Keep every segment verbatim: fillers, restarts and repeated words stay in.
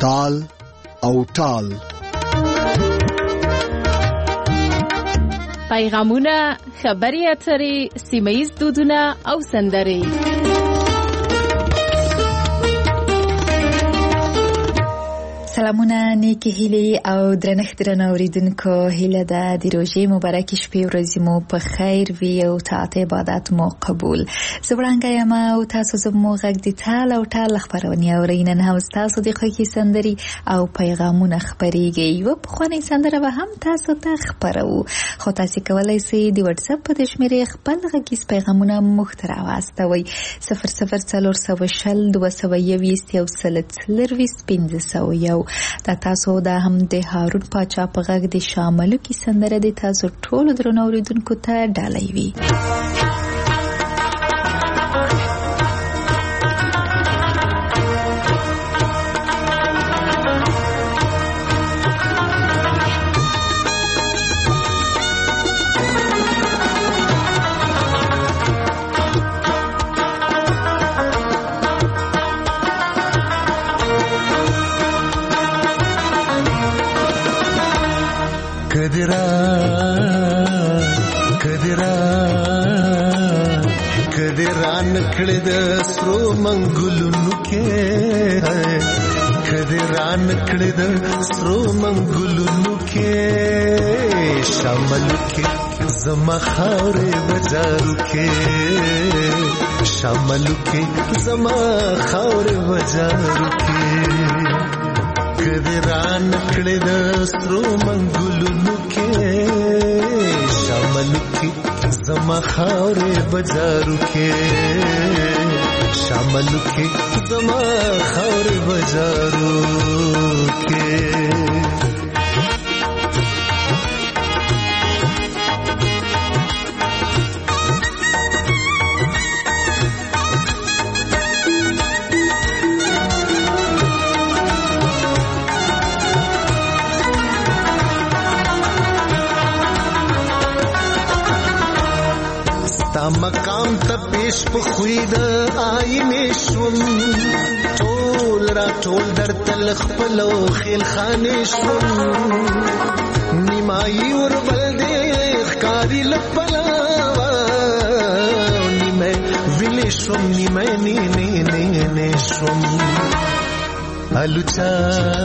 تال او ټال. پیغامونه، خبري اترې، سیمه‌ییز دودونه او سندرې. سلامونه، نیکی هیلې او درنښت درنه اوریدونکو، هیله ده د روژې مبارکې شپې ورځې مو په خیر وي او طاعت عبادت مو قبول. زه وړانګه یم او تاسو زموږ غږ د تال او ټال خپرونې اورئ. نن هم ستاسو د خوښې سندرې او پیغامونه خپرېږي. یوه پخوانۍ سندره به هم تاسو ته خپروو، خو تاسې کولی سئ د وټساپ په دې شمېرې خپل غږیز پیغامونه موږ ته راواستوئ. صفر صفر څلور سوه شل دوه سوه یوویشت یو سل څلرویشت پنځه سوه یو. دا تاسو دا هم د هارون پاچا په غږ د شاملو کې سندره د تاسو ټولو درنو اوریدونکو ته ډالۍ وي. کدرا کدرا کدرا نکړه د سرو منګلونو کې، کدرا نکړه د سرو منګلونو کې، شامل کې زما خاورې بازارو کې، شامل کې زما خاورې بازارو کې، کدرا نکړه د سرو منګلونو کې، شامل کې زما خاورې بازارو کې، شامل کې زما خاورې بازارو کې. مقام ته پیش په خوید آینې شوم، ټول را ټول در تل خپل او خیل خانې شوم، نیمایي وربل دې ښکاري لپلاوه، نیمه ویلې شوم نیمه نینې نینې شوم، الوچا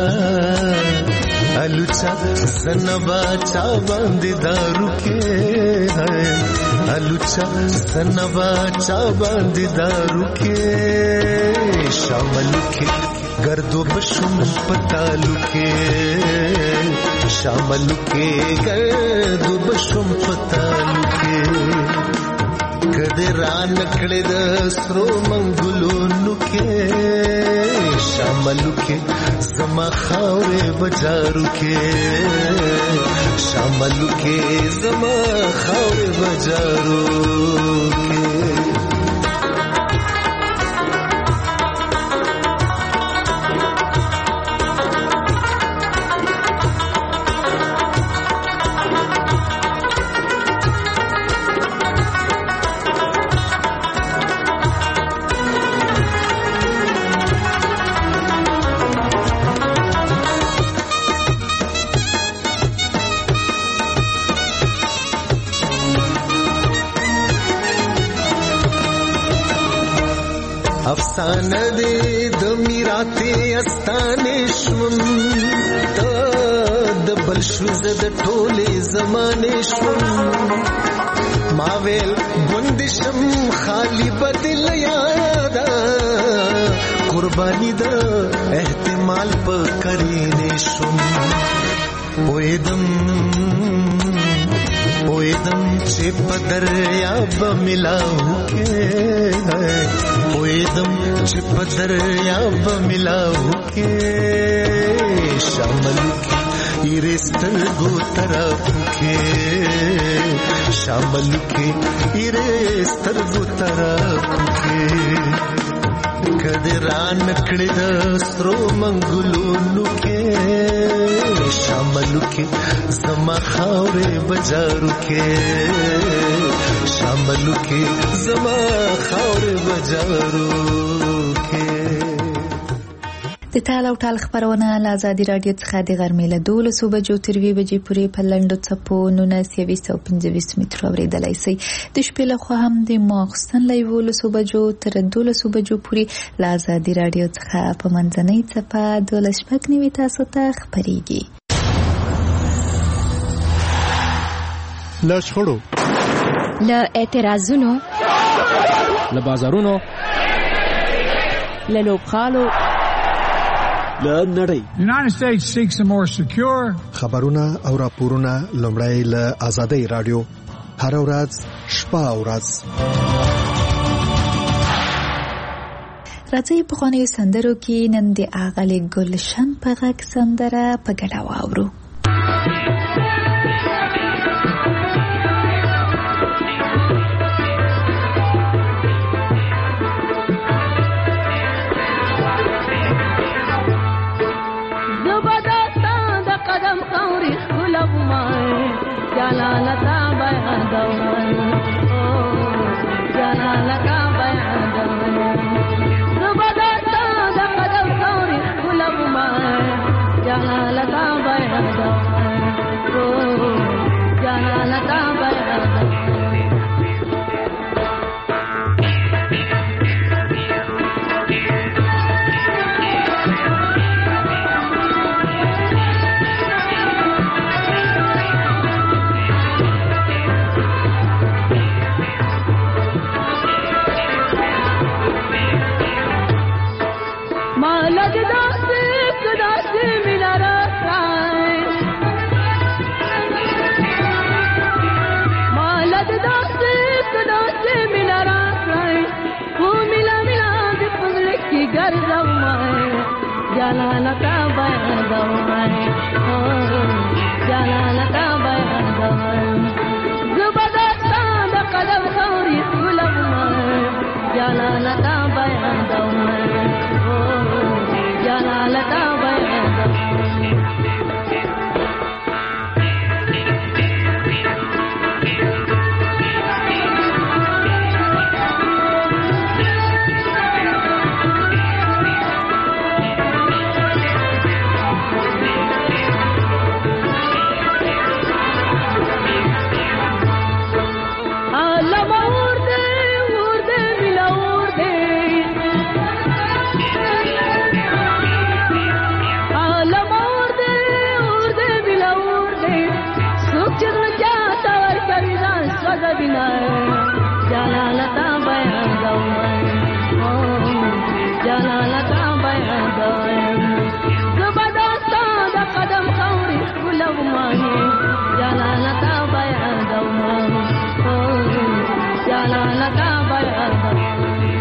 الوچا سنبا چا باندې دارو کې، الوچا سنبا چا باندې دارو کې، شامل کې گردو بشم پتالو کې، شامل کې گردو بشم پتالو کې، کدرا نکړه د سرو منګلونو کې، شامل کې زما خاورې بازارو کې، شامل کې زما خاورې بازارو کې. افسانه دې د میراته استانې شوم، ته د بل شو زه د ټولې زمانې شوم، ما ویل ګوند شم خالی بدل یادا، قربانی د احتمال په کرینې شوم، پویدم پویدم چې په دریاب ملاو کې، پویدم چې په دریاب ملاو کې، شامل کې ایرې سترګو طرف کې، شامل کې ایرې سترګو طرف کې، کدرا نکړه د سرو منګلونو کې، شامل کې زما خاورې بازارو کې، شامل کې زما خاورې بازارو کې. د تال او ټال خبرونه له ازادي راډیو څخه د غرمې له دولسو بجو تر یوې بجې پورې په لنډو څپو نولس یویشت او پنځه ویشت مترو اورېدلی شئ. د شپې لخوا هم د ماخوستن له یولسو بجو تر دولسو بجو پورې له ازادي راډیو څخه په منځنۍ څپه دولس شپږ نوي تاسو ته خپرېږي. له شخړو، له اعتراضونو، له بازارونو، له لوبغالو، له نړۍ. The United States seeks a more secure. خبرونه او راپورونه لومړی له ازادي راډیو هر ورځ شپه او ورځ. راځي په خوانیو سندرو کې نن د اغلې ګلشن په غږ سندره په ګډه واورو. جلالتا بیان دوان او جلالتا بیان دوان زبردستا د قدم ثوري خلب ما جلالتا بیان دوان او جلالتا بیان دوان جلالتا بیان دوان او جلالتا بیان دوان زبردستا د قدم ثوري خلب ما جلالتا بیان دوان او جلالتا بیان دوان جلالتا بیان دوان او جلالتا بیان دوان زبردستا د قدم ثوري خلب ما جلالتا بیان دوان او جلالتا بیان دوان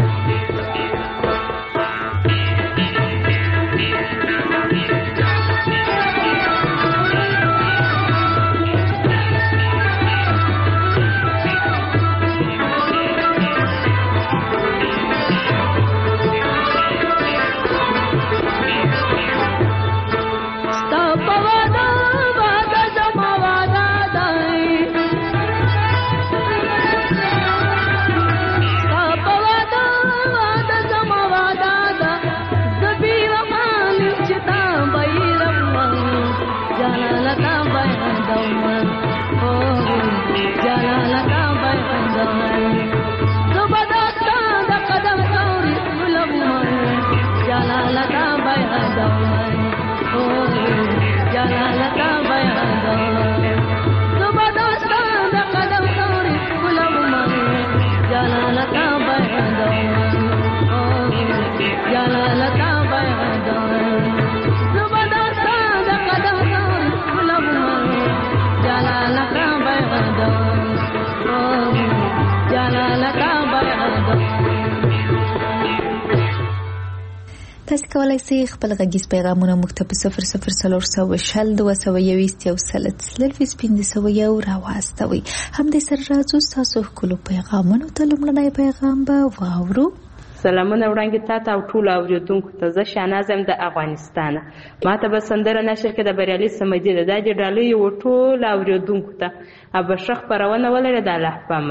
تاسو کولای شئ خپل غږیز پیغامونه موږ ته په صفر صفر څلور سوه شل دوه سوه یویشت یو سل څلرویشت پنځه سوه یو راواستوئ. همدې سره راځو ستاسو ښکلو پیغامونو ته. لومړنی پیغام به واورو. سلامونه وړاندې تاته او ټولو اورېدونکو ته. زه شهناز یم د افغانستانه. ما ته به سندره نشر کې د بریالي صمدي ده. دا د ډالۍ و ټولو اورېدونکو ته به ښه خپرونه ولري د الله په امان.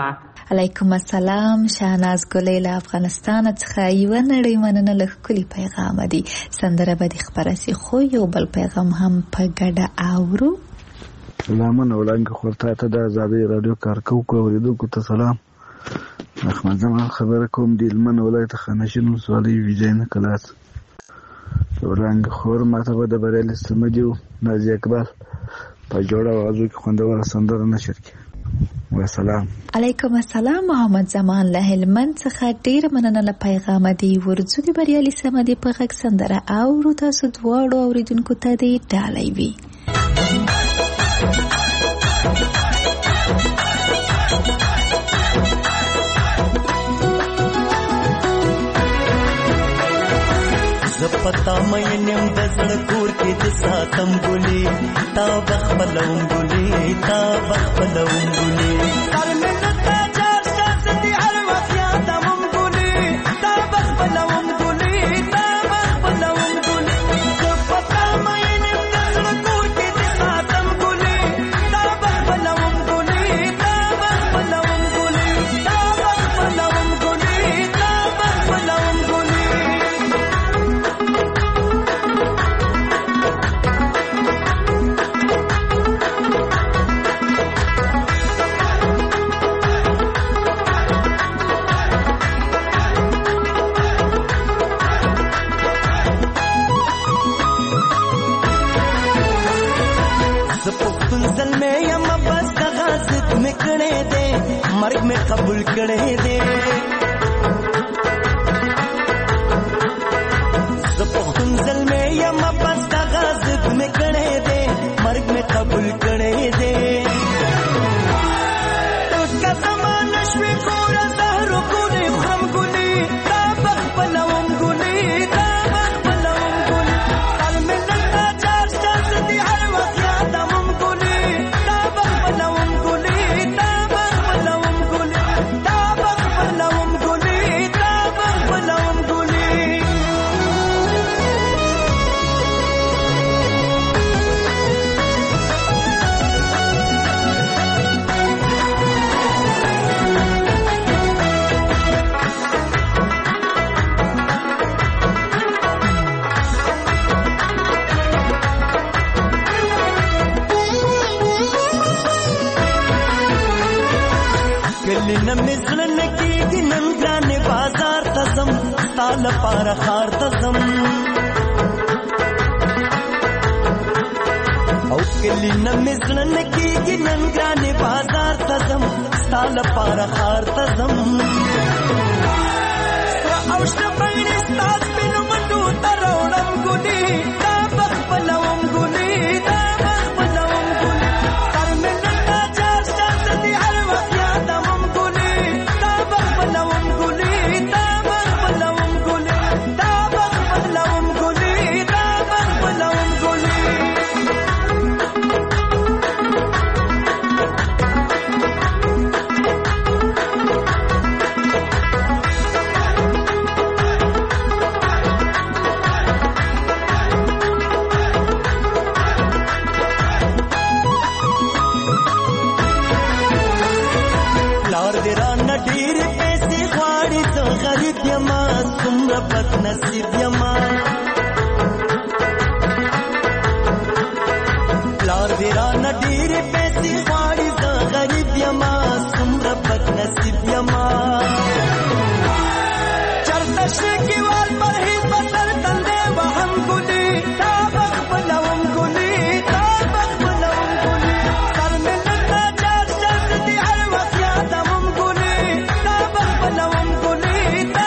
علیکم السلام. شهناز ګلې له افغانستان څخه یو نړۍ مننه له ښکلي پیغام دی. سندره به د خبره سي خو یو بل پیغام هم په ګډه اورو. سلامونه وړاندې خورته ته د آزادۍ رادیو کارکوونکو اوریدونکو ته سلام. احمد زمان خبره کوم د هلمند ولایت خانشین ولسوالۍ ویجاینه کلاس. وړاندې خور ماته به د بریالي سمدي نازي اقبال په جوړه اوازو کې خوندوره سندره نشر کړي. وسلام. علیکم السلام. محمد زمان له هلمند څخه ډیر مننه له پیغام دی. ورځو د بریالي سمدي په غږ سندره اورو. تاسو دواړو اوریدونکو ته دی ډالۍ وي. زپتا مې نیم د زړه کور کې د ساتم ګلي تا بخپلوم ګلي تا بخپلوم ګلي سر مې نتا چار شاس دي هر وخت یادوم ګلي تا بخپلوم ګلي تا بخپلوم ګلي زپتا مې نیم د زړه کور کې د ساتم ګلي تا بخپلوم ګلي تا بخپلوم ګلي تا بخپلوم ګلي تا بخپلوم ګلي. مرگ میں قبول کرے دے زپختن زل میں یا مبس کا غازب میں کرے دے مرگ میں قبول کرے دے اس کا زمان نشوی کورا زہرو گلی خم گلی تا بخبلوم گلی تا بخبلوم گلی سر میں نلتا چار شاس دی ہر وقت یادوم گلی تا بخبلوم گلی تا نمزلن کی نن گران بازار تزم تال پار خار تزم او کلی نمزلن کی نن گران بازار تزم تال پار خار تزم او شپین استاد بن منو ترونم گلی تا بخبلوم گلی تا بخبلوم گلی سر میں نتا چار شاس دی ہر وقت یادوم بد نصیب یما پلار دیرا نډیر پیسې غواړي د غریب یما څومره بد نصیب یما چرته شکیوال پر هیڅ بسر تندې وهم ګلي تا بخبلوم ګلي تا بخبلوم ګلي سر مې نتا چار شاس دي هر وخت یادوم ګلي تا بخبلوم ګلي تا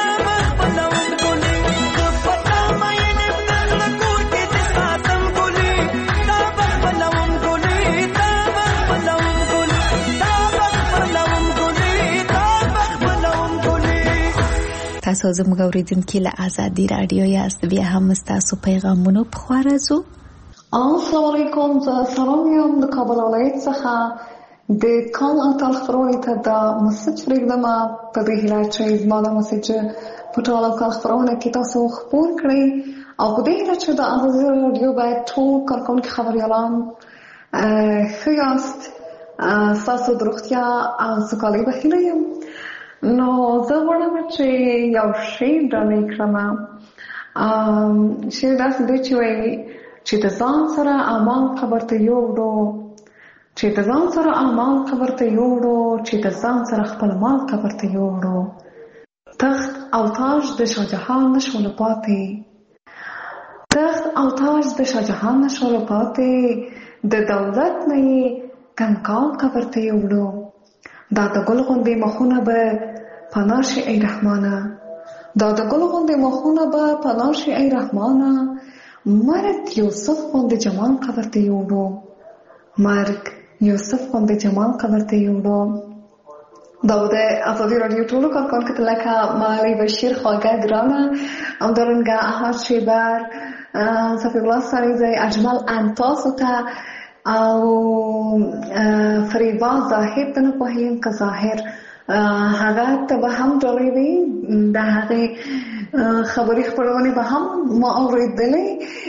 تاسو زموږ اوریدونکي له آزادي رادیو یاست. بیا هم ستاسو پیغامونو په خوا راځو. السلام علیکم. زه سلام یم د کابل ولایت څخه د کان اتل خبرونې ته د مسج پرېږدم په دې هیله چې زما دا مسج په ټوله کال خبرونه کې تاسو خپور کړئ او په دې هیله چې د آزادي رادیو باید ټول کارکوونکي خبریالان ښه یاست. ستاسو د روغتیا او سوکالۍ په هیله یم. نو زه غواړم چې یو شعر ډالۍ کړم. شعر داسې دی چې وایي چې د ځان سره اعمال قبر ته یوړو، چې د ځان سره اعمال قبر ته یوړو، چې د ځان سره خپل مال قبر ته یوړو. تخت او تاج د شاهجهان نشول پاتې، تخت او تاج د شاهجهان نشول پاتې، د دولت نه یې کنکال قبر ته یوړو. دا د ګل غوندې مخونه به پناه شي ای رحمانه، دا د ګل غوندې مخونه به پناه شي ای رحمانه. مرګ یوسف غوندې جمال قبر ته یوړو، مرګ یوسف غوندې جمال قبر ته یوړو. دا د ازادي رادیو ټولو کارکونکو ته لکه مالی بشیر، خواږه ګرانه، همدارنګه احمد شیبر، صفی الله سریزی، اجمل انتاسو ته او فریبا ظاهر ته نه پوهیم که ظاهر هغه ته به هم ډالۍ وي، د هغې خبري خپرونې به هم ما اورېدلې.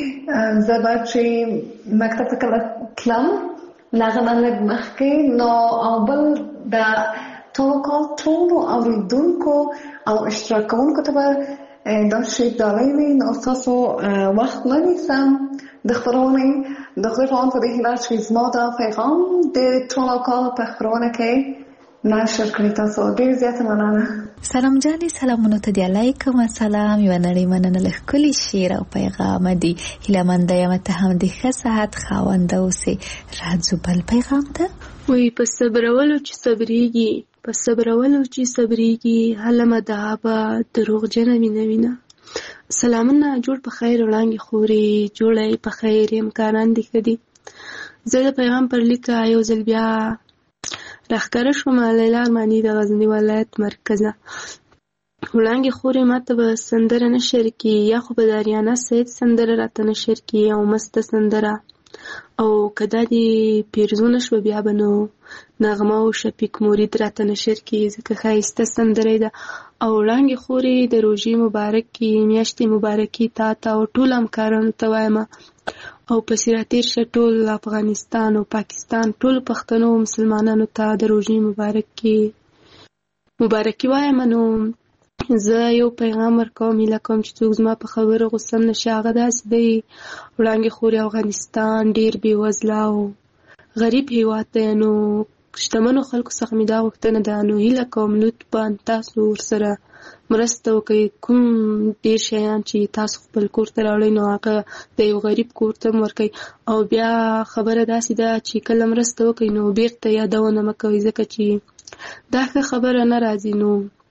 زه به چې مکتب ته کله تلم له هغه نه لږ مخکې، نو او بل د ټولو کال ټولو اورېدونکو او اشتراک کوونکو ته به دا شی ډالۍ وي. نو ستاسو وخت نه نیسم د خپرونې د خدای په امان په دې هیله چې زما دا پیغام د ټولو کال په خپرونه کې نشر کړی. تاسو ډېر زیاته مننه. سلام جانې، سلامونو ته دی علیکم السلام. یوه نړۍ مننه له ښکلي شعر او پیغام دی. هیلهمنده یم ته هم د ښه صحت خاونده اوسې. راځو بل پیغام ته. وایي په صبرولو چې صبرېږي، په صبرولو چې صبرېږي، هله مدعا دروغجنه مینه وینه. سلامونه، جوړ په خیر وړانګې خورې، جوړی په خیر، امکانان دې ښه دي. زه د پیغام پر لیکه یو ځل بیا راښکاره شومه لیلا ارماني د غزني ولایت مرکزه. وړانګې خورې ماته به سندره نه شرکي، یا خو به د اریانا سید سندره راته نه شرکي او مسته سندره، او که دا دې پیرزونه شوه بیا به نو نغمه او شفیق مرید راته نه شرکي، ځکه ښایسته سندره ده. او وړانګې خورې د روژې مبارکې میاشتې مبارکې تا ته او ټول همکارانو ته وایم، او پسې راتېر شه ټول افغانستان او پاکستان ټول پښتنو او مسلمانانو ته د روژې مبارکې مبارکي وایم. نو زه یو پیغام ورکوم، هیله کوم چې څوک زما په خبرو غوسه نه شي. هغه داسې دی، وړانګې خورې افغانستان ډېر بېوزله او غریب هېواد دی. نو شتمنو خلکو څخه مې دا غوښتنه ده، نو هیله کوم لطفا تاسو ورسره مرسته وکړئ. کوم ډېر شیان چې تاسو خپل کور ته راوړئ نو هغه د یو غریب کور ته هم ورکړئ. او بیا خبره داسې ده چې کله مرسته وکړئ نو بیرته یادونه مه کوئ، ځکه چې دا ښه خبره نه راځي. نو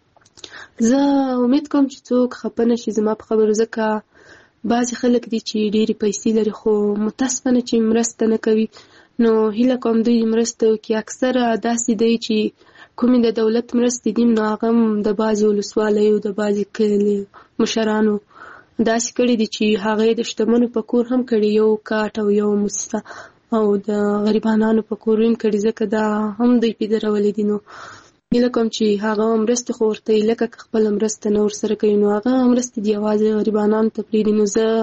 زه امید کوم چې څوک خفه نه شي زما په خبرو، ځکه بعضې خلک دي چې ډېرې پیسې لري خو متاسفانه چې مرسته نه کوي. نو هیله کوم دوی مرسته وکړي. اکثره داسې دی چې کومې د دولت مرستې دي نو هغه هم د بعضې ولسوالیو د بعضې کلي مشرانو داسې کړي دي چې هغه د شتمنو په کور هم کړي، یو کاټ او یو موسسه، او د غریبانانو په کور هم کړي، ځکه دا هم دوی پیدرولې دي. نو هیله کوم چې هغه مرستې خو ورته لکه که خپله مرسته نه ورسره کوي نو هغه مرستې دي یوازې غریبانانو ته پرېږدي. نو زه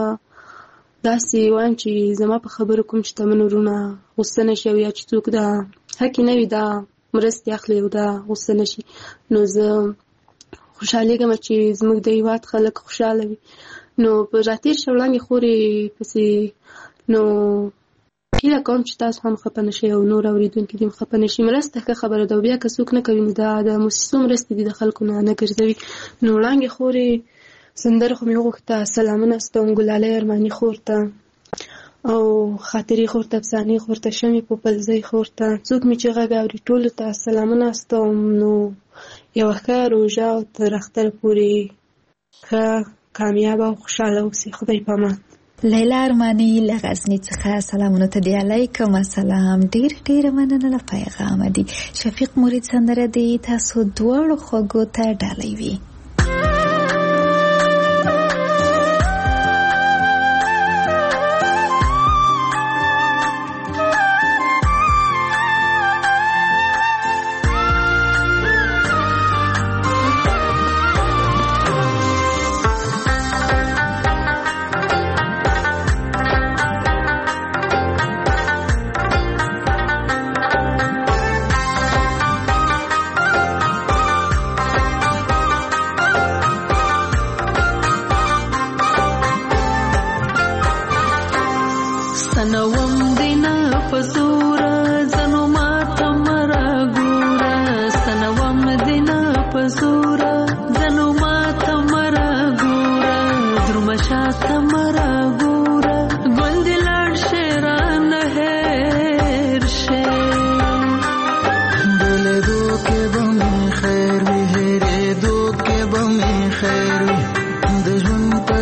داسې وایم چې زما په خبرو کوم شتمن وروڼه غوسه نه شي، او یا چې څوک دا حقې نه وي دا مرستې اخلي او دا غوسه نه شي. نو زه خوشحالېږم چې زموږ د هېواد خلک خوشحاله وي. نو په راتېر شه وړانګې خورې پسې نو هیله کوم چې تاسو هم خفه نه شئ او نور اورېدونکي دې هم خفه نه شي. مرسته ښه خبره ده، او بیا که څوک نه کوي نو دا د موسسو مرستې دي، د خلکو نه نه ګرځوي. نو وړانګې خورې سندره خو مې وغوښته، سلامونه ستوم ګلالۍ ارماني خور ته، او خاطرې خور ته، افسانې خور ته، شمې پوپلزۍ خور ته، څوک مې چې غږ اوري ټولو ته سلامونه ستوم. نو یوه ښه روژه او تر اختره پورې ښه کامیابه او خوشحاله اوسئ. خدای په امان. لیلا ارماني له غزني څخه سلامونه ته دی علیکم السلام. ډېر ډېره مننه له پیغامه دی. شفیق مرید سندره دی تاسو دواړو خوږو ته ډالۍ وي.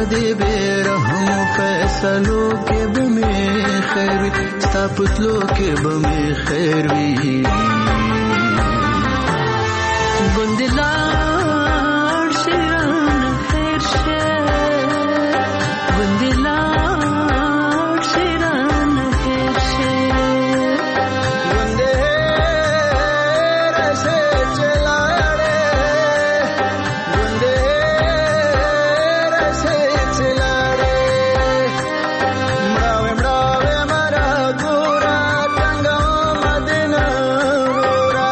دې بیرحم فیصلو کې به مې خیر وي ستا پتلو کې به مې خیر وي ګوندلاړ شیران خیر شه ګوندلاړ شیران خیر شه ګوندې رسې چلاړې ګوندې رسې چلاړې مړاوې مړاوې مرا ګورا څنګه مدینه ګورا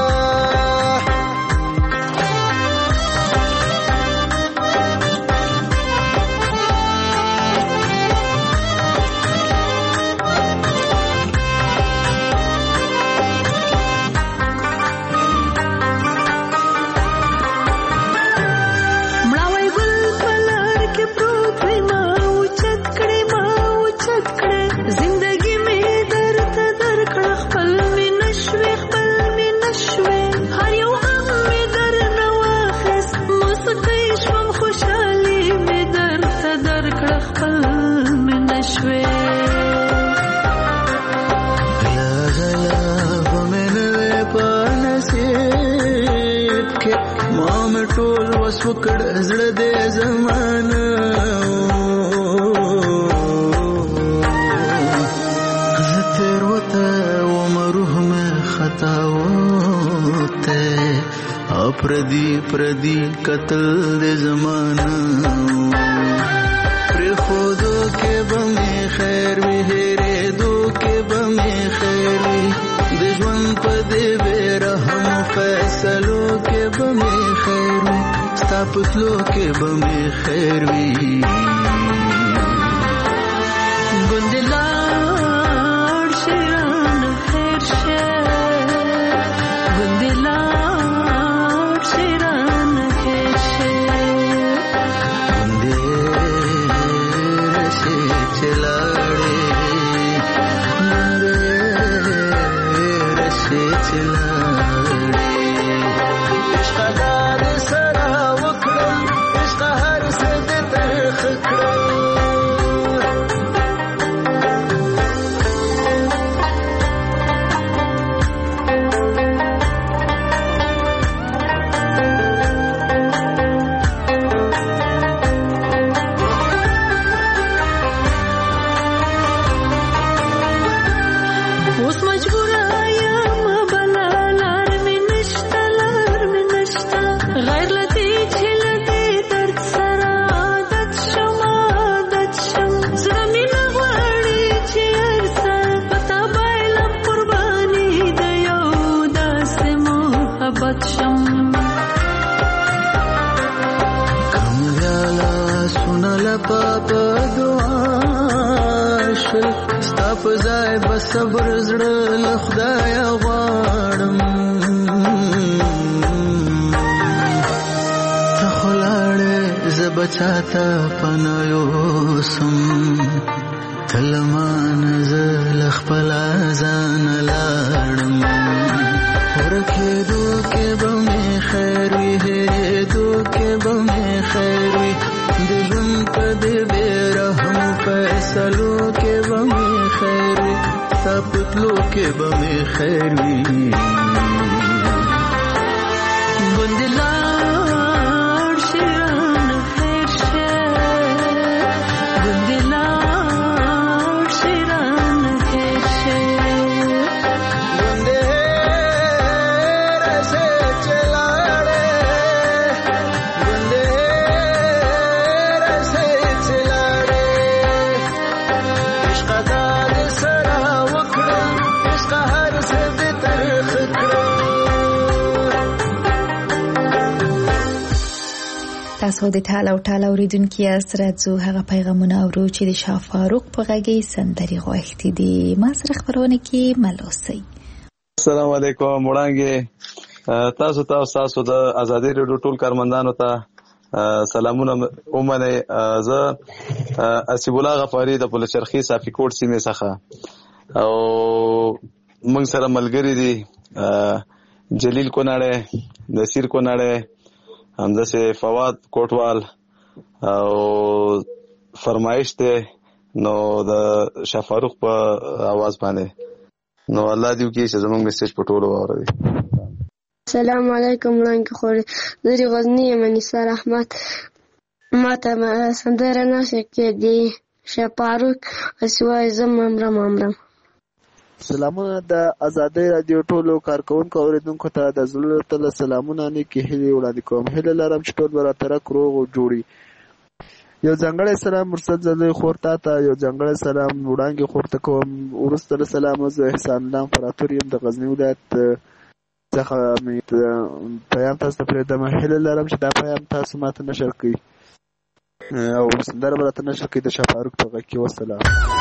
مړاوی ګل په لار کې پروت وي ما اوچت کړې ما اوچت کړې زندګي مې درته درکړه خپل مې نشوې خپل مې نشوې هر یو غم مې درنه واخیست موسیقۍ شوم خوشحالي مې درته درکړه خپل مې نشوې غلا غلا به مې نه وې په نصیب کې ما مې ټول وس وکړ زړه دې زمانه زه تېروته وم روح مې خطا وته او پردي پردي قتل دې زمانه پرېښودو کې به مې خیر وي هېرېدو کې به مې خیر وي د ژوند په دې بېرحم فیصلو کې به مې خیر وي ستا پتلو کې به مې خیر وي ګوندلاړ شیران خیر شه ګوندلاړ شیران خیر شه ګوندې رسې چلاړې ګوندې رسې چلاړې عشق دار سره وکړم عشق هر څه دې ترخ کړم اوس مجبوره یم بله لار مې نشته لار مې نشته غیر له دې چې له دې درد سره عادت شم عادت شم زړه مې نه غواړي چې هر څه په تا بایلم قرباني د یو داسې محبت شم کمیاله سونه لپه په دعا شل ستا په ځای به صبر زړه له خدایه غواړم ته خو لاړې زه به چاته پناه یوسم ته له مانه زه له خپله ځانه لاړم ورکېدو کې به مې خیر وي هېرېدو کې به مې خیر وي د ژوند په دې بېرحم فیصلو کې به مې خیر وي ستا پتلو کې به مې خیر وي ګوندلاړ شیران خیر شه ګوندلاړ شیران خیر شه ګوندې رسې چلاړې ګوندې رسې چلاړې عشق دار سره وکړم عشق هر څه دې ترخ کړم تاسو د ټال او ټال اوریدونکو یاست راځو هغه پیغامونه اورو چې د شاه فاروق په غږی سندري غوښتي دي ما سره خبرونه کې ملوسي السلام علیکم وړاندې تاسو تاسو تاسو د ازادي رادیو ټول کارمندانو ته سلامونه اومنه زه اسیب الله غفاری د پولچرخي صافي کوټ سیمه څخه او موږ سره ملګری دي جلیل کوناړه نصیر کوناړه همداسه فواد کوټوال او فرمایش ته نو د شاه فاروق په आवाज باندې نو الله دې وکړي چې زموږ میسج په ټولو واوري. السلام علیکم وړاندې خوري زه د غزنی یم نثار احمد. ما ته سندره نشه کې دی شاه فاروق اسوای زم امرم امرم. سلامونه د آزادۍ رادیو ټولو کارکونکو اوریدونکو ته د زړه تل سلامونه نیکې هیلې وړاندې کوم. هیله لرم چې ټول به راترک روغ او جوړي. یو ځانګړی سلام مرسد زلوی خور ته ته یو ځانګړی سلام وړاندې خور ته کوم. وروسته له سلامه زه احسان الله امپراتور یم د غزني ولایت څخه مې پیام تاسو ته پرېږدم. هیله لرم چې دا پیام تاسو ماته نشر کړئ او سندره به راته نشر کړئ د شاه فاروق په غږ کې. وسلام.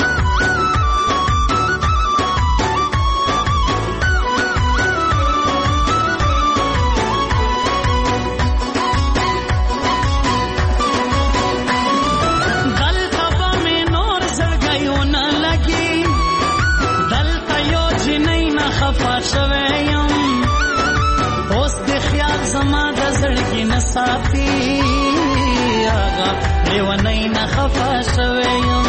صافي آغا لیونی نخفا شویم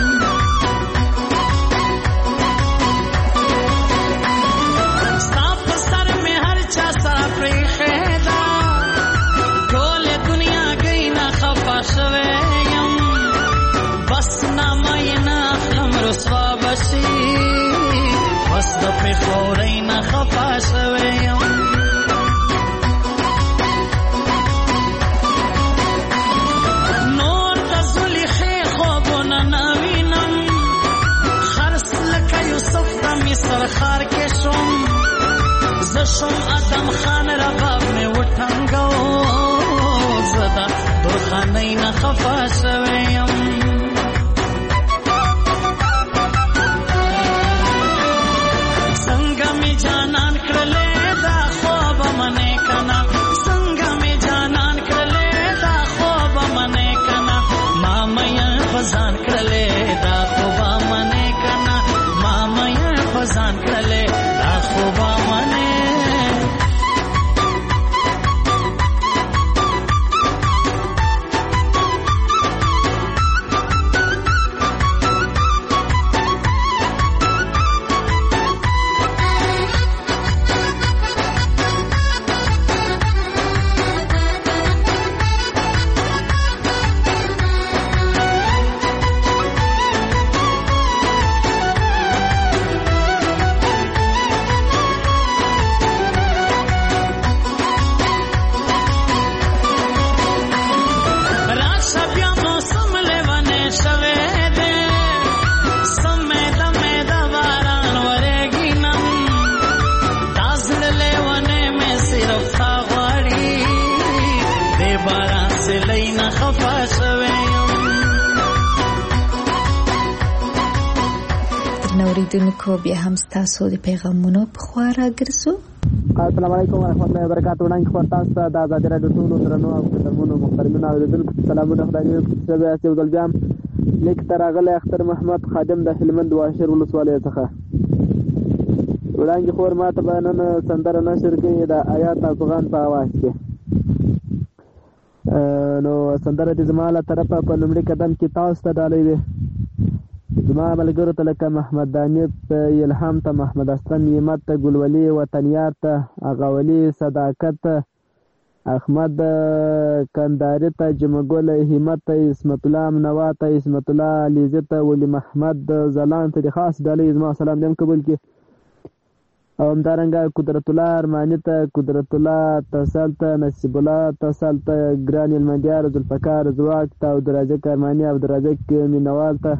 صاف سر میں ہر چا صاف خیدا کول دنیا گئی نخفا شویم بس نامای نخلم رسوا بشی بس دپی خوری نخفا شویم سرخار کې شوم زشم ادم خان رباب مې وټنګو زدا درخانې نه خفا شویم څنګه مې جانان کړلې دا خوب منې کنا څنګه مې جانان کړلې دا خوب منې کنا ما مې فزان کړلې دا خوب منې کنا ما مې فزان کړلې دا خوب منې اوریدونکو بیا هم ستاسو د پیغامونو په خوا راګرځو. السلام علیکم ورحمۃ اللہ وبرکاتہ. وړاندې خبر تاسو ته د آزادۍ راډیو ټولو درنو او محترمو محترمینو اوریدونکو سلامونه. خدای دې وکړي چې بیا یو ځل بیا لیک ته راغلی اختر محمد خادم د هلمند واشر ولسوالۍ څخه. وړاندې خبر ماته به نن سندره نشر کړي د آیات افغان په اواز کې. نو سندره دې زما له طرفه په لومړي قدم کې تاسو ته ډالۍ وي. زما ملګرو ته لکه محمد دانیت ته، الهام ته، محمد اسلم یمت ته، ګلولي وطنیار ته، اغاولي صداقت ته، احمد کنداري ته، جمګل همت ته، اسمت الله منوا ته، اسمت الله علیزه ته، ولی محمد زلان ته خاص ډالۍ زما سلام دې قبول کړي. او همدارنګه قدرت الله ارماني ته، قدرت الله تصل ته، نصیب الله تصل ته، ګران المندیار ذوالفقار زواک ته، او درازق ارماني او درازق مینوال ته،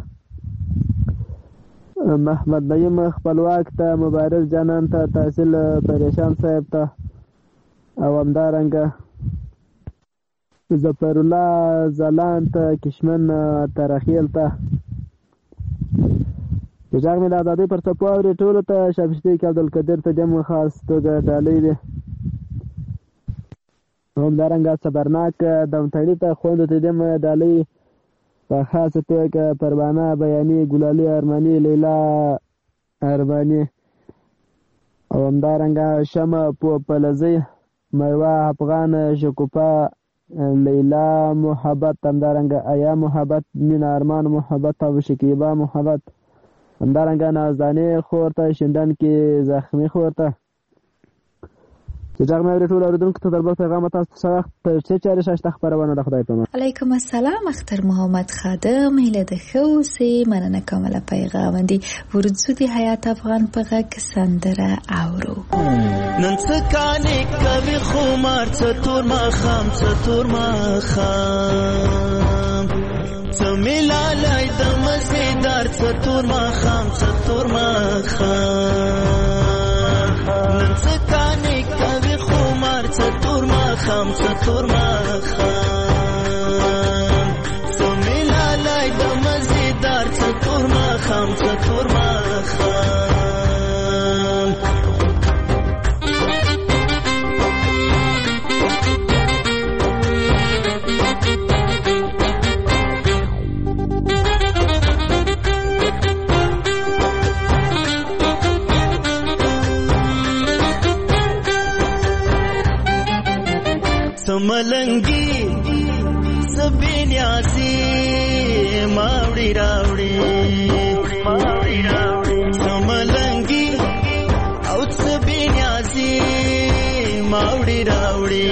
محمد نعیم خپلواک ته، مبارک جانان ته، تحصیل پریشان صاحب ته، او همدارنګه ظفر الله زلان ته، کشمن ترخیل ته. د جاغ مې د آزادۍ پر څپو اورې ټولو ته شابشتي کې عبدالقدیر ته دم خاص توګه ډالۍ دی. همدارنګه صبرناک دمتړي ته خویندو ته دم ډالۍ په خاصه توګه پروانه بیاني، ګلالي ارماني، لیلا ارماني، او همدارنګه شمع پلزی، میوه افغان، شکوفا لیلا محبت، همدارنګه ایا محبت، مینا ارمان محبت او شکیبا محبت، همدارنګه نازدانې خور ته، شندن کې زخمی خور ته چې دغه مې ټول اوریدونکو ته دربل پیغام تاسو سره په څه چاري شاشته خبرونه د خدای په امان. علیکم السلام اختر محمد خادم، هله د خوسي مننه کوم له پیغام دی ورځو دی حیات افغان په غږ سندره اورو. نن څه کانې کوي خمار څه تور ما خام څه تور ما خام څه ملالای د مزیدار څه تور ما خام څه تور ما خام نن څه کانې کوي خمار څه تور ما خام څه تور ما خام څه ملالای د مزیدار څه تور ما خام څه تور ما خام سملنگی سبینیاسی ماوڑی راوڑی سملنگی او سبینیاسی ماوڑی راوڑی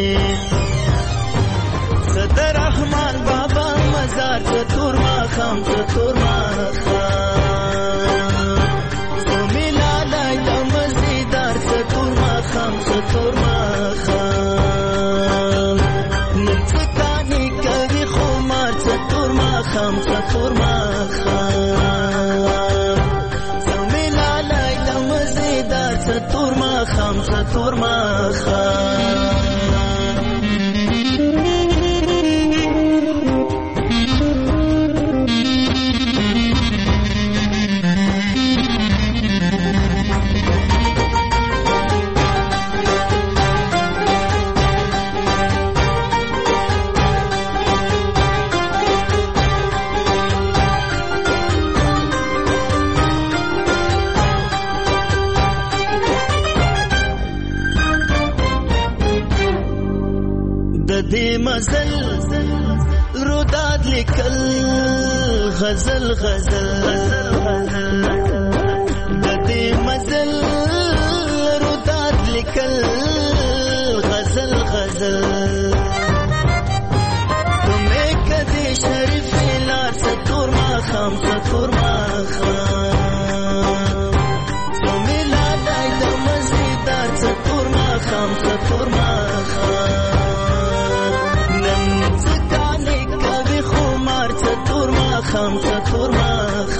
صدر رحمان بابا مزار چطور ما خام چطور ما خام سمیلا لای دمزیدار چطور ما خام چطور ما خام خام چطور ما خام سمیلا لای د مزیدار چطور ما خام چطور ما خام مزل روداد لیکل غزل غزل د دې مزل روداد لیکل غزل غزل تمه کدي شریف لار ستور ما خام ستور ما خام تمه لا دای د مزیدار ستور ما خام ستور ما خام خام چطور ما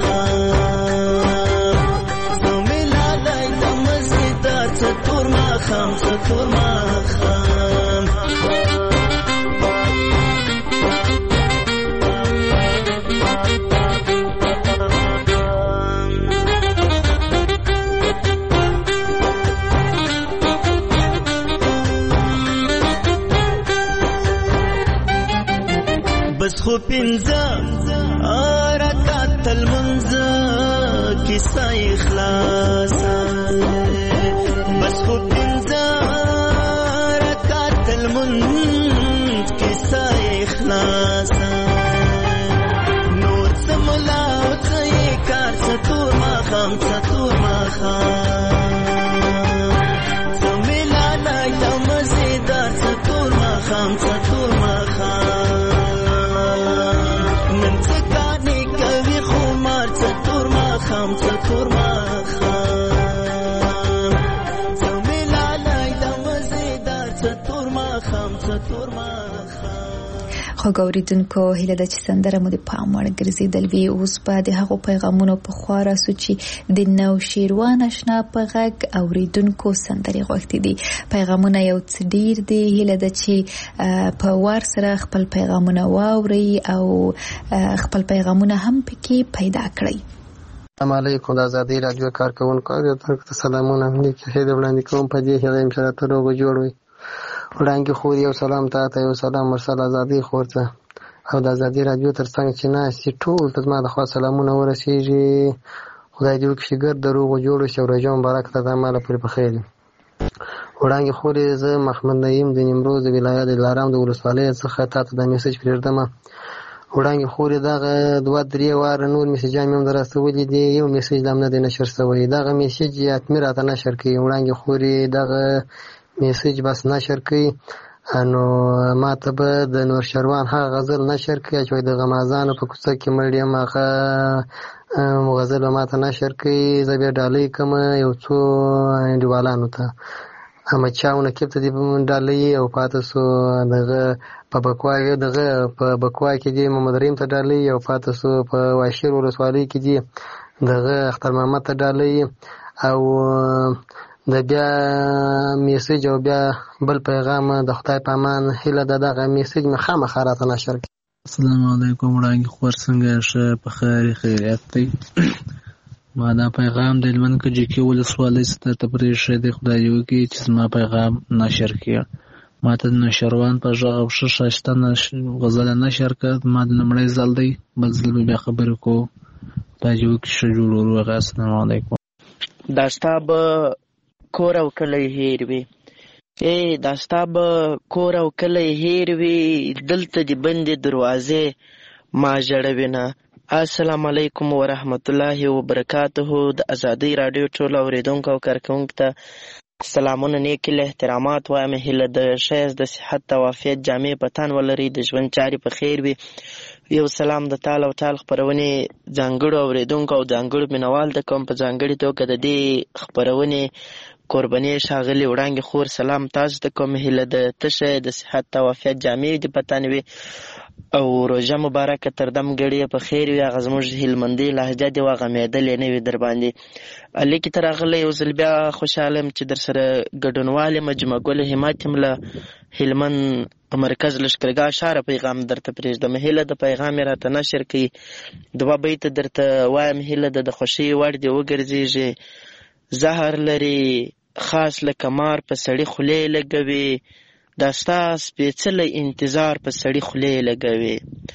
خام سمیلا لای د مزیدار چطور ما خام چطور ما خام بس خو پنځه رکعت المنځ کیسه اخلاص بس خو پنځه رکعت المنځ کیسه اخلاص نور سملا او څه کار ستور ما خام ستور ما خام سمیلا لای د مزیدار ستور ما خام ستور ما خام خام ستور ما خام سمیلا لای د مزیدار ستور ما خام ستور ما خو ګوریدونکو هیله ده چې سندره مو د پام وړ ګرځېدل وي. اوس به د هغو پیغامونو په خوا راسو چې د نوشیروان اشنا په غږ اوریدونکو سندرې غوښتي دي. پیغامونه یو څه ډیر دي، هیله ده چې په وار سره خپل پیغامونه واورئ او خپل پیغامونه هم پکې پیدا کړئ. السلام علیکم، د ازادي رادیو کارکونکو ته سلامونه. همدې کې هیله وړاندې کوم په دې هیله ان شاء الله ته روغ جوړ وي. وړاندې خو یو سلام ته یو سلام مرسل ازادي خور ته او د ازادي رادیو ترڅنګ چې ناستې ټول ته زما د خوا سلامونه ورسیږي. خدای دې وکړي ګر د روغ جوړ شي او ورځ مبارک ته د ماله پورې په خیر. وړانګې خورې زه محمد نعیم د نیمروز د ولایت دلارام د ولسوالۍ څخه تا ته دا میسج پرېږدم. وړانګې خورې دغه دوه درې واره نور میسجان مې هم در استولي دي، یو میسج لا هم نه دی نشر شوی. دغه میسج حتمي راته نشر کړي. وړانګې خورې دغه میسج بس نشر کړي، نو ما ته به د نور شروان هغه غزل نشر کړي چې د غمازانو په کوڅه کې مړ یم، هغه غزل به ما ته نشر کړي. زه بیا ډالۍ کوم یو څو انډیوالانو ته، احمد شاه نقیب ته دې ډالۍ او پاته سو دغه په بکوا دغه په بکوا کې دې محمد رحیم ته ډالۍ او پاته سو په واشیر ولسوالۍ کې دې دغه اختر محمد ته ډالۍ او د بیا میسج او بیا بل پیغام د خدای په امان. هیله ده دغه میسج مې خامخا راته نشر کړي. السلام علیکم وړانګې خور څنګه ښه په خیر خیریت دی؟ ما دا پیغام د هلمند کجکي ولسوالۍ څخه ته پرېښی دی. خدای دې وکړي چې زما پیغام نشر کړي. ما ته د نوشروان په غږ او ښه ښایسته غزله نشر کړه. ما د لومړی ځل دی، بل ځل به بیا خبرې کوو. خدای دې وکړي ښه جوړ وروغه. السلام علیکم. دا ستا به کور او کلی هیر وي، ای دا ستا به کور او کلی هیر وي، دلته دې بندې دروازې ما ژړوینه. السلام علیکم ورحمت الله وبرکاته. د ازادۍ راډیو ټولو اورېدونکو او کارکوونکو ته سلامونه، نیک احترامات وایم. هیله د ښایست د صحت او عافیت جامې په تن ولري، د ژوند چارې په خیر وي. یو سلام د تال او تال خپرونې ځانګړو اورېدونکو او ځانګړو مینوال ته کوم. په ځانګړې توګه د دې خپرونې قرباني ښاغلي وړانګې خور سلام تاسو ته کوم. هیله د تشه د صحت او عافیت جامې دې په تن وي او روژه مبارکه تر دم ګړې په خیر وي. هغه زموږ هلمندۍ لهجه دې وغمېدلې نه وي در باندې. لیکې ته راغلی یو ځل بیا خوشحاله یم چې در سره ګډونوال یم. جمعه ګل همت یم له هلمند مرکز لښکرګاه ښاره پیغام درته پرېږدم. هیله د پیغام یې راته نشر کړي. دوه بیته درته وایم. هیله د د خوښۍ وړ دې وګرځېږي. زهر لري خاص لکه مار په سړي خولې لګوي، دا ستا سپېڅلی انتظار په سړي خولې لګوي.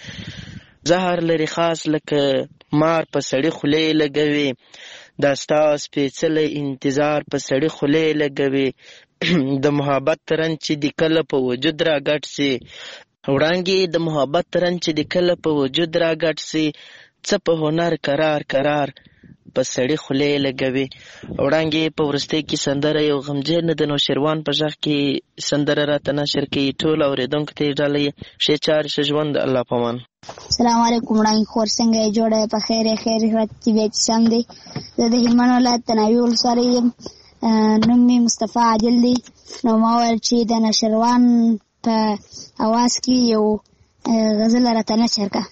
زهر لري خاص لکه مار په سړي خولې لګوي، دا ستا سپېڅلی انتظار په سړي خولې لګوي. د محبت رنګ چې د کله په وجود را ګډ سي، وړانګې د محبت رنګ چې د کله په وجود را ګډ سي، څه په هنر قرار قرار په سړي خولې لګوي. وړانګې په وروستۍ کې سندره یو غمجن د نوشیروان په غږ کې سندره راته نشر کوي. ټول اورېدونکو ته یې ډالۍ. ښې چارې ښه ژوند، الله په امان. السلام علیکم وړانګې خور څنګه یې؟ جوړه په خیر خیر طبیعت سم دی. زه د هلمند ولایت تناوي ولسوالۍ یم. نوم مې مصطفی عادل دی. نو ما ویل چې د نوشیروان په اواز کې یو غزل راته نشر کړه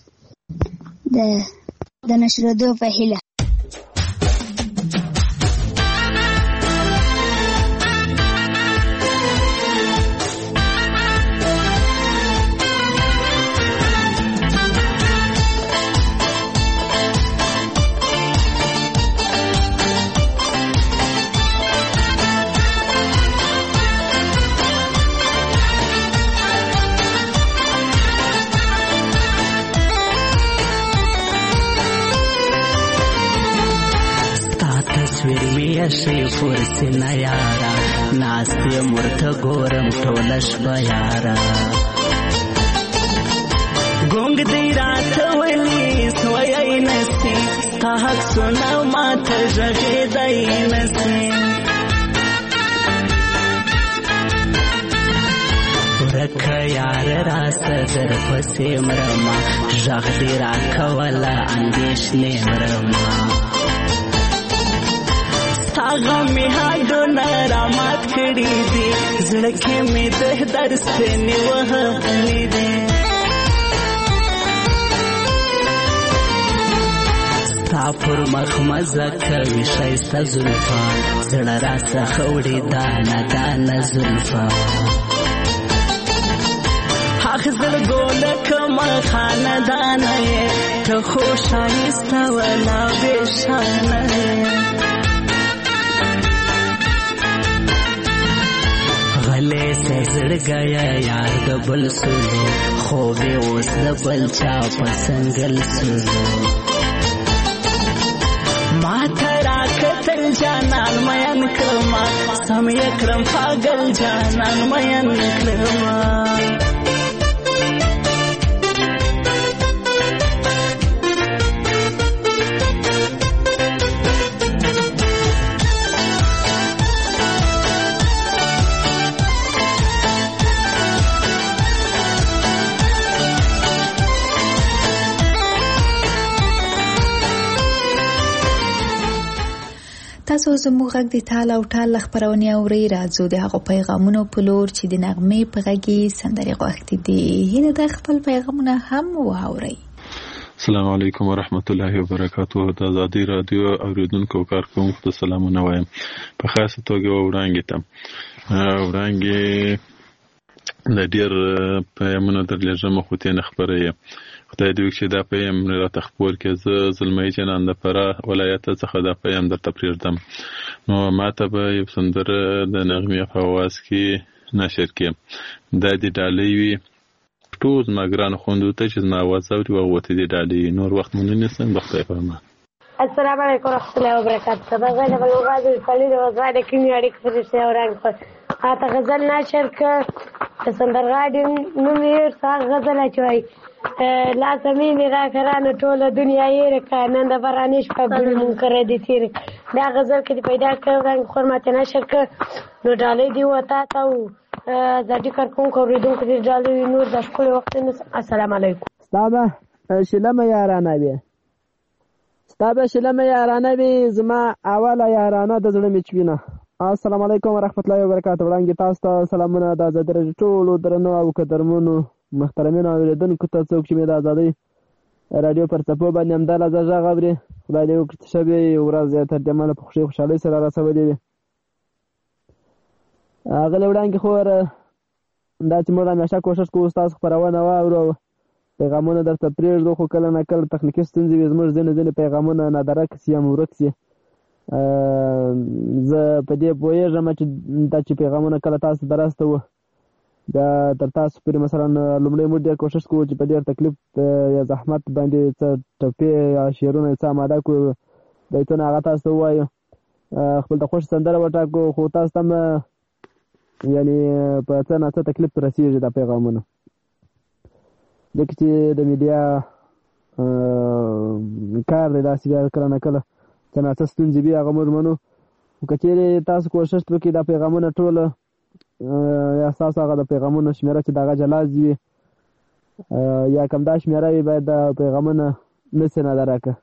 د نشرېدو په هیله. شي فرسي نيارا ناستي مرتغورم ټولش بیارا ګونګ دی رات ولي سوي نسي تا حق سنا ما ته ژغې دی نسي ورکه یار را صدر پسې مرما ژغ دی را کوله اندېښنې مرما غمې هډونه رامات کړي دي زړه کې مې د درد سپینې وهلې دي ستا پر مخ مزه کوي ښایسته زلفه زړه راڅخه وړي دانه دانه زلفه هغه زړګو لکمه خاندانه یې ته خو ښایسته ولا بېشانه یې غلې سے زړ گیا یار د بل سولو خوبې اوس د بل چا په سنگل سولو ما ته راکتل جانان مین کړما سم یې کړم پاگل جانان مین کړما تاسو زموږ غږ د ټال او ټال خبرونه اورئ. راځو د هغو پیغامونو په لور چې د نغمې په غږ سندرې غوښتي دي. هیله ده خپل پیغامونه هم واورئ. السلام علیکم ورحمت الله وبرکاته. د آزادۍ رادیو اوریدونکو او کارکونکو ته سلامونه وایم. په خاصه توګه وړاندې ته وړاندې د ډېر پیغامونه درلېږم خو ته نه خبرې خدای دې وکړي دا پیغام راته خپور کړي. زه زلمی جنان د فراه ولایت څخه دا پیغام درته پرېږدم. نو ماته به یو سندره د نغمې په اواز کې نشر کړي. دا د ډالۍ وي ټول زما ګرانو خویندو ته چې زما اواز اوري هغو ته دې ډالۍ وي. نور وخت مو نه نیسم. د خدای په امان. السلام علیکم ورحمت الله وبرکاته. صباح د بلوغات کلی د وزاره کیمیا اړیکې فرشته اورنګ په اته غزل نشر ک سندرغاډي نوم یې څنګه غزل اچوي لا زمین را کرانه ټوله دنیا یې رکا نن د برانیش په بل منکر دي تیر دا غزل کې پیدا کړم خرمت نشر ک نو ډالې دی وتا تا زړی کار کوم کوریدونکو دې ډالې نور د خپل وخت. السلام علیکم. ستابه شلمه یارانه بیا ستابه شلمه یارانه بی زما اوله یارانه د زړه میچوینه. السلام علیکم ورحمت الله وبرکاته. وړاندې تاسو ته سلامونه د آزادۍ رادیو ټولو درنو او قدرمنو محترمینو اوریدونکو ته څوک چې مې د آزادۍ رادیو پر څپو باندې همدغه غږ اوري خدای دې وکړي چې شبې ورځ یې تر جماله په خوښۍ خوشحالۍ سره راسولې وي. هغه وړاندې خو دا چې موږ همیشه کوشش کوو ستاسو خپرونه واورو پیغامونه درته پرېږدو خو کله نه کله تخنیکي ستونزې وي زموږ ځینې ځینې پیغامونه نادرک سي هم ورک سي. زه په دې پوهېږم چې دا چې پیغامونه کله تاسو ته راسته وو بیا تر تاسو پورې مثلا لومړی موږ ډېر کوشش کوو چې په ډېر تکلیف یا زحمت باندې څه ټپې یا شعرونه څه اماده کړو بیتونه هغه تاسو ته ووایو خپل د خوښ سندره وټاکو خو تاسو ته هم یعنې په څه نه څه تکلیف رسېږي دا پیغامونه ځکه چې د میډیا کار دی داسې بیا کله نه کله څه نه څه ستونزې وي هغه موږ منو خو که چېرې تاسو کوشش وکړئ دا پیغامونه ټوله یا ستاسو هغه د پیغامونو شمېره چې د هغه جلا وي یا کم دا شمېره وي باید دا پیغامونه نسي نادرکه.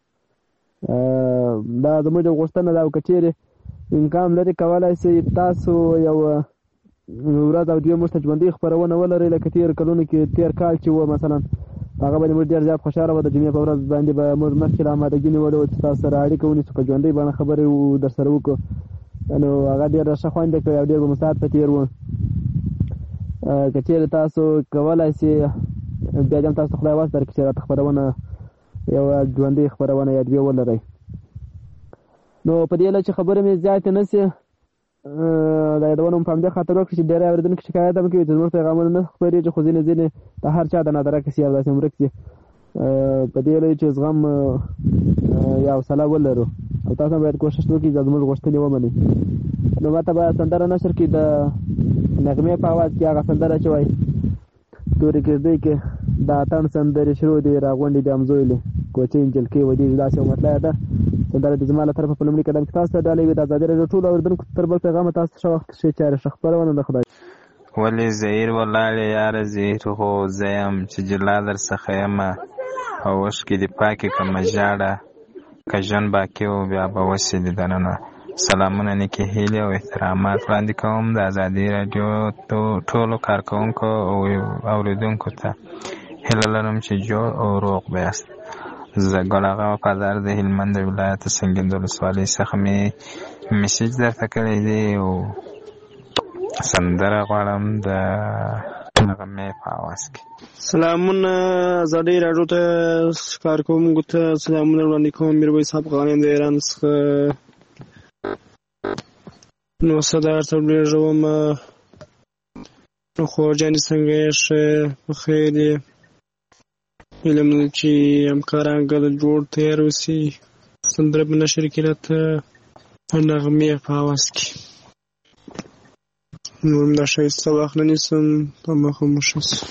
دا زموږ د غوښتنه ده او که چېرې امکان لري کولی شئ تاسو یو ورځ او دوې موږ ته ژوندۍ خپرونه ولرئ لکه تېر کلونو کې تېر کال چې و مثلا هغه باندې موږ ډېر زیات خوشحاله وو. د جمعې په ورځ باندې به موږ مخکې له امادګي نیولې وه چې تاسو سره اړیکه ونیسو په ژوندۍ بڼه خبرې در سره وکړو نو هغه ډېره ښه خوند یې کړی او ډېر به مو ساعت په تېر وو. که چېرې تاسو کولی شئ بیا دې هم تاسو ته خدای وس درکړي چې راته خپرونه یوه ژوندۍ خپرونه یا دوې ولرئ. نو په دې هیله چې خبرې مې زیاتې نه شي دا یادونه مو په همدې خاطر وکړي چې ډېری اورېدونکي شکایت هم کوي چې زموږ پیغامونه نه خپرېږي خو ځینې ځینې د هر چا د نادرکه شي او داسې ورک شي. په دې هیله چې زغم یا حوصله ولرو او تاسو هم باید کوشش وکړئ چې زموږ غوښتنې ومنئ. نو ماته به سندره نشر کړي د نغمې په اواز کې هغه سندره چې وایي تورې کېږدۍ کې د اتڼ سندرې شروع دي راغونډې دي همزویلې کوچۍ نجلکۍ ودې داسې یو مطلع ده سندره د زما له طرفه په لومړي قدم کې تاسو ته ډالۍ وي د آزادۍ رادیو ټولو اورېدونکو تر بل پیغامه تاسو ښه وخت ښې چارې ښه خپرونه د خدای. ولې زهیر ولاړې یاره زهیر خو زه یم چې جلا در څخه یمه او اوښکې دې پاکې کړمه ژاړه که ژوند باقي و بیا به وسې دې دننه. سلامونه نیکې هیلې او احترامات وړاندې کوم د آزادۍ راډیو ټولو کارکوونکو او اورېدونکو ته. هیله لرم چې جوړ او روغ به یاست. زه ګل آغا وفادار د هلمند د ولایت سنګین د ولسوالۍ څخه مې میسیج درته کړی دی او سندره غواړم د نغمې په اواز کې. سلامونه آزادۍ راډیو ته کارکوونکو ته سلامونه وړاندې کوم. میرویس افغان یم د ایران څخه. نو څه درته ولېږم نو خور جانې څنګه یې ښه په خیر یې هیله مې ده چې همکاران ګډ جوړ تیار اوسي سندره په نشر کې راته نغمې په اواز کې نور دا ښایسته وخت نه نیسم په مخه مو ښه سو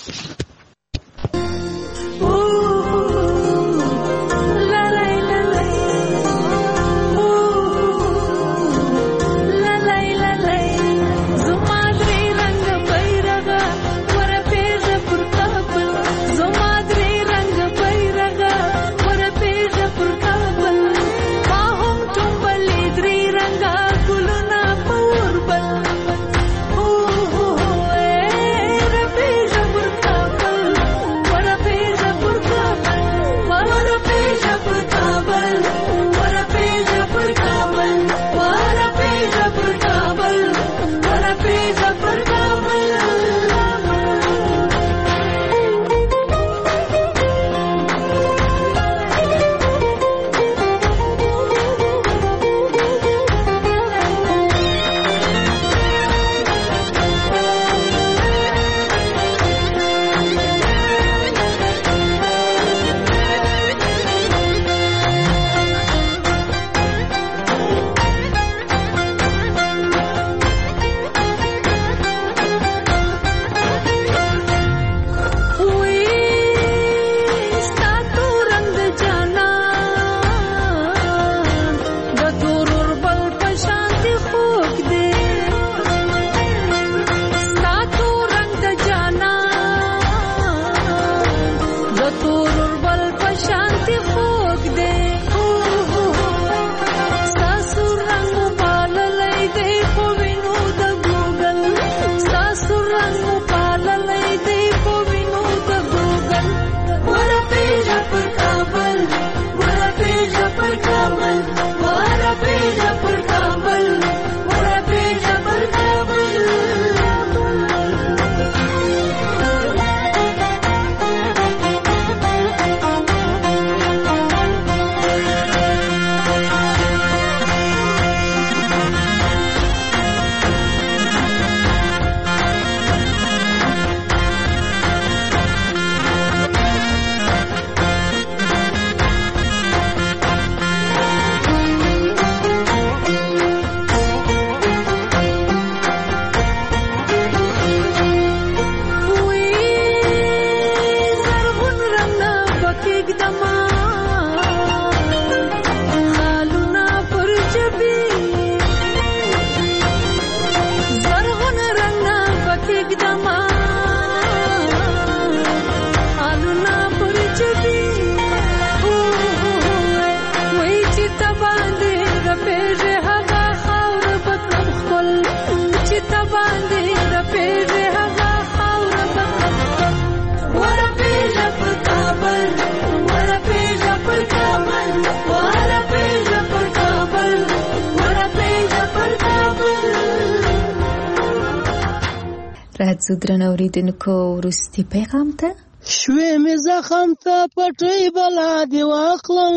راځو درنو اوریدونکو وروستي پیغام ته شوې مې زخم ته پټۍ بلا دې واخلم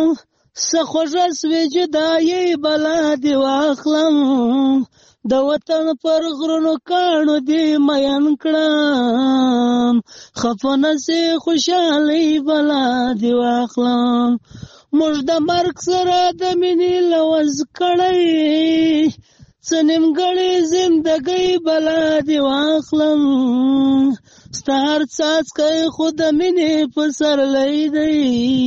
څه خوږه سوې جدایي بلا دې واخلم د وطن پر غرونو کاڼو دې مین کړم خفه نسې خوشحالۍ بلا دې واخلم موږ د مرګ سره د مینې لوز کړی څه نیمګړې زندګۍ بلا دې واخلم ستا هر څاڅکی خو د مینې پسرلی دی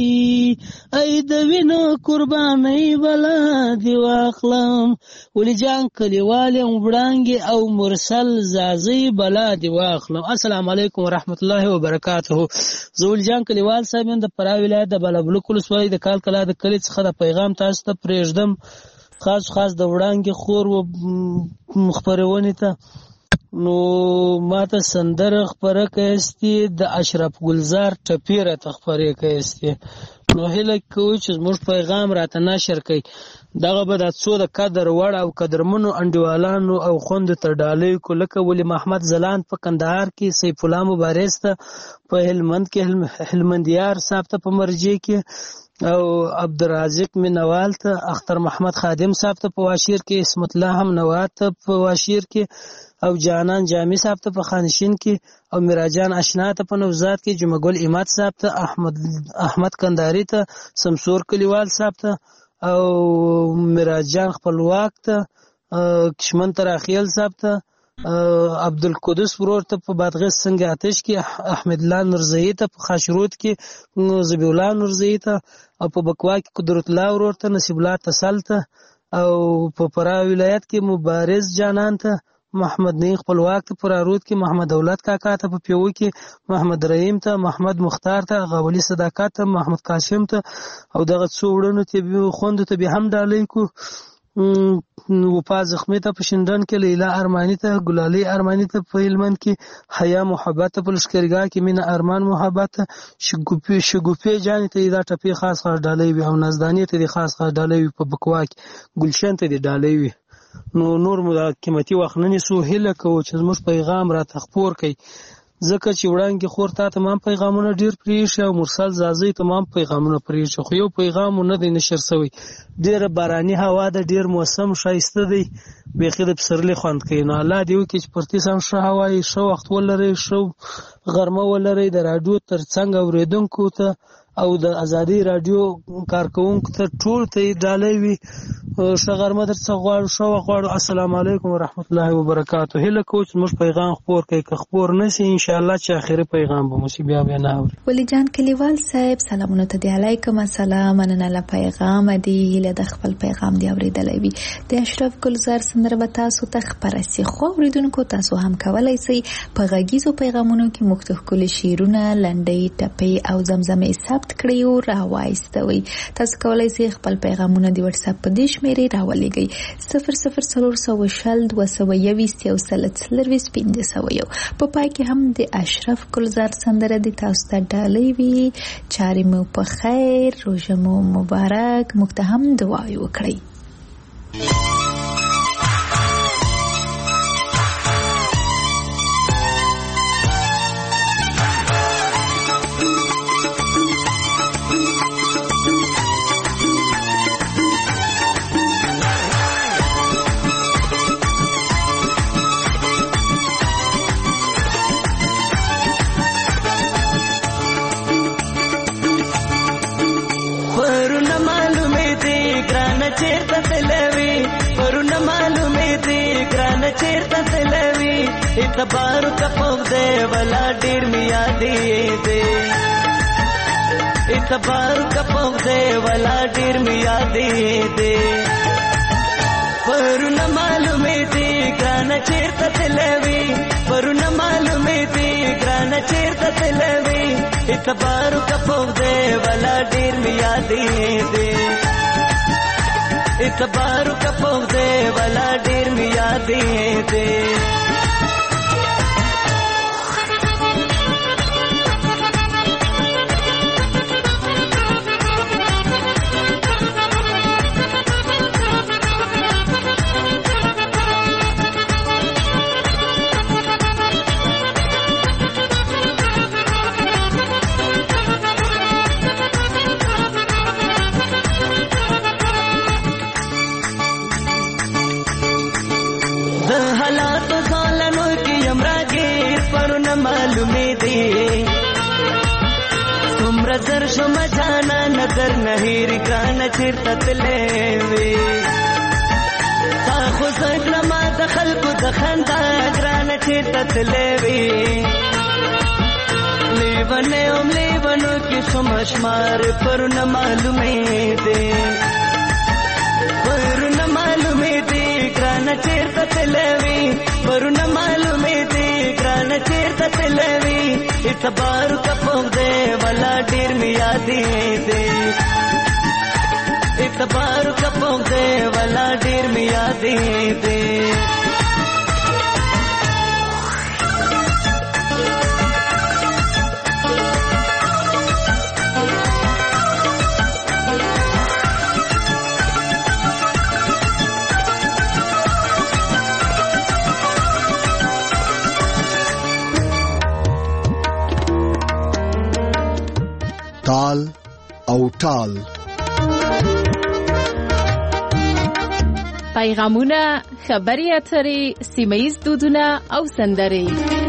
ای د وینو قربانۍ بلا دې واخلم ولی جان کلیوال یم وړانګې او مرسل زازۍ بلا دې واخلم. السلام علیکم ورحمت الله وبرکاته. زه ولی جان کلیوال صاحب یم د فراه ولایت د بالابلوک ولسوالۍ د کال کلا د کلي څخه د پیغام تاسو ته پرېږدم خاص خاص د وړانګې خور و خپرونې ته. نو ماته سندره خپره کایستی د اشرف گلزار ټپی راته خپرې کایستی. نو هیله کوو چې زموږ پیغام راته نشر کړي. دغه به د څو د قدر وړ او قدرمنو انډیوالانو او خوندو تر ډالۍ کو لکه ولی محمد زلاند په کندهار کې، سیف الله مبارز ته په هلمند کې، هلمندیار صاحب ته په مرجې کې، او عبدالرازق مینوال ته، اختر محمد خادم صاحب ته په واشیر کې، اسمت الله هم نوات ته په واشیر کې، او جانان جامی صاحب ته په خانشین کې، او میراجان اشنا ته په نوزاد کې، جمعه ګل اماد صاحب ته، احمد احمد کندهاری ته، سمسور کلیوال صاحب ته، او میراجان خپلواک ته، کشمن تراخیل صاحب ته، عبدالقدس ورور ته په بادغیس سنگ آتش کې، احمد الله نورزئی ته په خاشرود کې، زبی الله نورزئی ته، او په بکوا کې قدرت الله ورور ته، نصیب الله تسل ته، او په فراه ولایت کې مبارز جانان ته، محمد نعیم خپلواک ته، پرارود کې محمد دولت کاکا ته، په پیو کې محمد رحیم ته، محمد مختار ته، غولی صداقت ته، محمد قاسم ته، او دغه څو وړونو ته خوندو ته به هم ډالۍ کو. وفا زخمی ته په شندن کې، لیلا ارمانی ته، ګلالي ارمانی ته په هلمند کې، حیا محبت ته په لشکرګاه کې، مینا ارمان محبت ته، شګوفي شګوفي جان ته دا ټپي خاص خاص ډالۍ وي، او نازدانی ته د خاص خاص ډالۍ وي، په بکوا کې ګلشن ته د ډالۍ وي. نو نور مو د قیمتي وخت نه نیسو، هیله کوو چې زموږ پیغام را تخپور کړئ، ځکه چې وړاندې خور تا تمام پیغامونه ډیر پریښي، او مرسل زازي تمام پیغامونه پریښي، خو یو پیغام نه دی نشر شوی. ډیره باراني هوا ده، ډیر موسم ښایسته دی، بیخي د پسرلي خوند کوي. نو الله دې وکړي چې پرتې سم ښه هوا وي، ښه وخت ولرئ، ښه غرمه ولرئ. د راډیو ترڅنګ اورېدونکو ته او د ازادي راډیو کارکونکو ته ټول ته ډالۍ وي. ښه غرمه درڅخه غواړو، ښه وخت غواړو. السلام علیکم ورحمت الله وبرکاتو. هیله کوو چې موږ پیغام خپور کړئ، که خپور نه شي انشاءالله چې آخري پیغام به مو شي بیا بیا نه اوري. ولی جان کلیوال صاحب سلامونه ته دی، علیکم السلام، مننه له پیغام دی، هیله د خپل پیغام دی اورېدلی وي. د اشرف ګلزار سندره به تاسو ته خپره سي، خو اورېدونکو تاسو هم کولی سئ په غږیزو پیغامونو کې موږ ته ښکلي شعرونه، لنډۍ، ټپې او زمزمې ثبت کړئ او راوایستوئ. تاسو کولی سئ خپل پیغامونه د وټساپ په دې شمېرې راولېږئ: صفر صفر څلور سوه شل دوه سوه یویشت یو سل څلرویشت پنځه سوه یو. په پای کې هم د اشرف ګلزار سندره د تاسو ته ډالۍ وي. چارې مو په خیر، روژه مو مبارک، موږ ته هم دعای وکړئ. چیرته تلوي پرونه معلومې دي ګرانه چیرته تلوي اعتبار کپو دې ولا ډیر میا دي دې اعتبار کپو دې ولا ډیر میا دي دې پرونه معلومې دي ګرانه چیرته تلوي پرونه معلومې دي ګرانه چیرته تلوي اعتبار کپو دې ولا ډیر میا دي دې اعتبار کپو دے والا ډیر میا دے دے नजर शुम जाना नजर नहीं रिकाना चिरता तलेवी ताखो सग्रमा दखल को दखंदा ग्राना चिरता तलेवी लेवने ओम लेवनो की सुमशमार पर न मालूमे दे पर न मालूमे दे ग्राना चिरता तलेवी पर न मालूमे दे ग्राना चिरता तलेवी इतबार कपो दे वाला डीर मिया दे दे इतबार कपो दे वाला डीर मिया दे दे تال او ټال. پیغامونه، خبري اترې، سیمه ییز دودونه او سندرې